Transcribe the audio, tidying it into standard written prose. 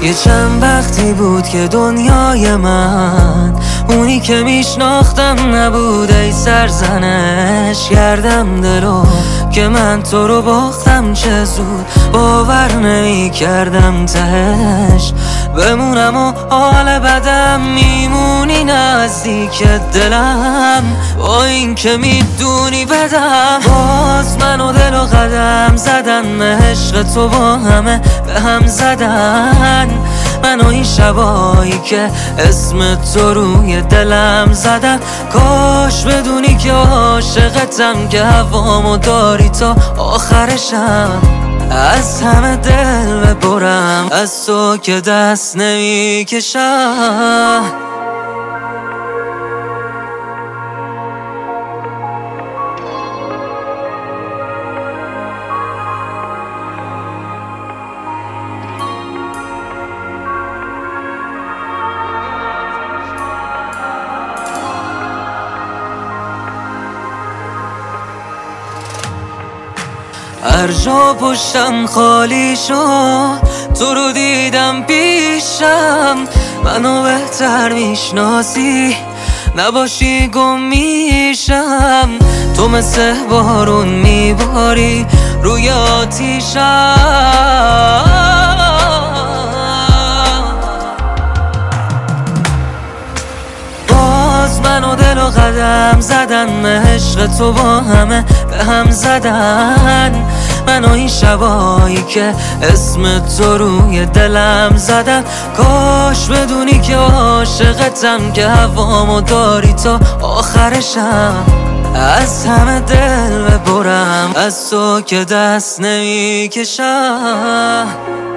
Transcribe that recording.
یه چند وقتی بود که دنیای من اونی که میشناختم نبود. ای سرزنش کردم دلو که من تو رو باختم، چه زود باور نمی کردم تهش بمونم و حال بدم میمونی نزدیک دلم. با این که میدونی بدم باز من و دل و قدم زدن عشق تو با همه به هم زدن. من و این شبایی که اسم تو روی دلم زدن، کاش بدونی که عاشقتم که هوامو داری تا آخرشم. از همه دل ببرم از تو که دست نمی کشم. هر جا پشتم خالی شد تو رو دیدم پیشم. منو بهتر میشناسی نباشی گم میشم. تو مثل بارون میباری روی آتیشم. باز من و دل و قدم زدن عشق تو با همه به هم زدن. من و این شبایی که اسم تو روی دلم زدن، کاش بدونی که عاشقتم که هوامو داری تا آخرشم. از همه دل ببرم از تو که دست نمی کشم.